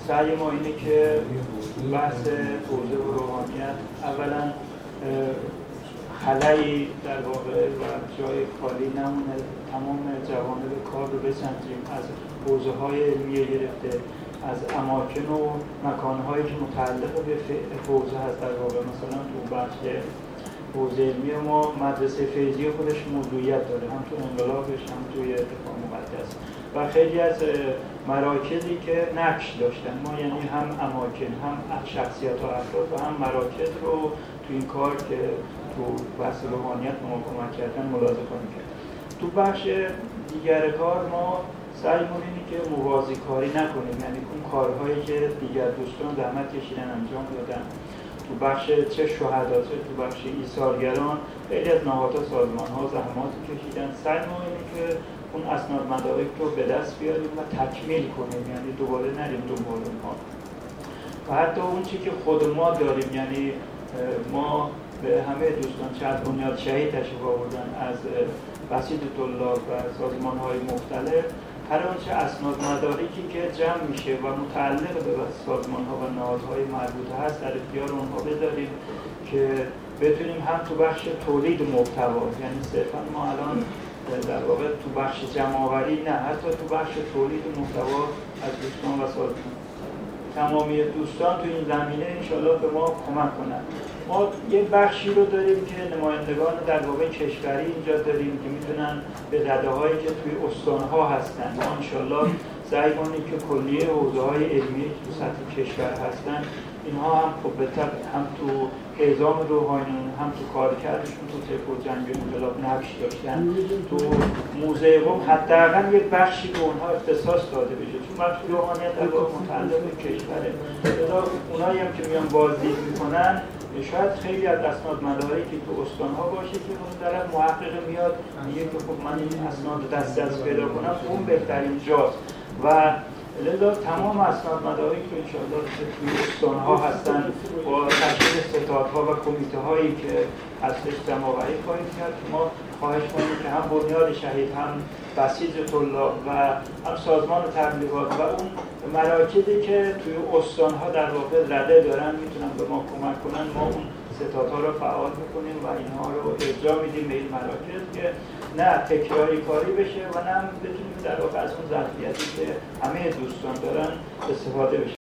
سعی ما اینه که بحث حوزه و روحانیت اولا خلایی در واقع و جای خالی نمونه، تمام جوانب کار رو بسنجیم، از حوزه های علمیه گرفته، از اماکن و مکانهایی که متعلق به حوزه هست. در واقع مثلا تو بخش حوزه علمی ما مدرسه فیضی خودش موضوعیت داره، هم تو انقلابش هم توی دفاع مقدس و خیلی از مراکزی که نقش داشتن ما، یعنی هم اماکن هم شخصیت و افراد و هم مراکز رو تو این کار که تو بحث روحانیت ما کمک کردن ملاحظه کنیم. تو بخش دیگر کار ما سعیمون اینه که موازی کاری نکنیم، یعنی اون کارهایی که دیگر دوستان زحمت کشیدن انجام دادن تو بخش چه شهدا چه تو بخش ایثارگران، خیلی از نهادها سازمان‌ها زحمات کشیدن، سعیمون اینه که اون اسناد مدارک رو به دست بیاریم و تکمیل کنیم، یعنی دوباره نریم دنبال اونها. و حتی اون چی که خود ما داریم، یعنی ما به همه دوستان چه از بنیاد شهید تشریف آوردن، از بسیط طلاب و سازمان‌های مختلف، هر آنچه اسناد مدارکی که جمع میشه و متعلق به سازمان‌ها و نهادهای مربوطه هست در اختیار اونها بذاریم که بتونیم هم تو بخش تولید محتوا، یعنی صرفا ما الان در واقع تو بخش جمع‌آوری نه، حتی تو بخش تولید محتوا از دوستان و سازمان تمامی دوستان تو این زمینه انشالله به ما کمک کنند. ما یه بخشی رو داریم که نمایندگان در واقع کشوری اینجا داریم که میتونن به رده‌هایی که توی استان‌ها هستن، ما انشالله سعی کنیم که کلیه حوزه‌های علمی تو سطح کشور هستن اینها هم خب به طبع هم تو اعزام روحانیون هم تو کارکردشون تو طب و جنگ انقلاب نقش داشتن، تو موزه‌ام حداقل یک بخشی به اونها اختصاص داده بشه، چون بخش روحانیت در واقع متعلق به کشوره. اونایی هم که میان بازدید میکنن شاید خیلی از اسناد مدارکی تو استان‌ها باشه که اون طرف محقق میاد میگه که خب من این اسناد دست پیدا کنم اون بهترین جاست و لذا تمام اسناد مدارکی که انشاءالله توی استان‌ها هستن با تشکیل ستادها و کمیته هایی که هستش جمع‌آوری خواهیم کرد که ما خواهش کنیم که هم بنیاد شهید هم بسیج طلاب و هم سازمان تبلیغات و اون مراکزی که توی استان‌ها در واقع رده دارن میتونن به ما کمک کنن، ما اون ستادها رو فعال میکنیم و اینها رو ارجاع میدیم به این مراکز که نه تکراری کاری بشه و نه بتونیم در واقع از اون ظرفیتی که همه دوستان دارن استفاده بشه.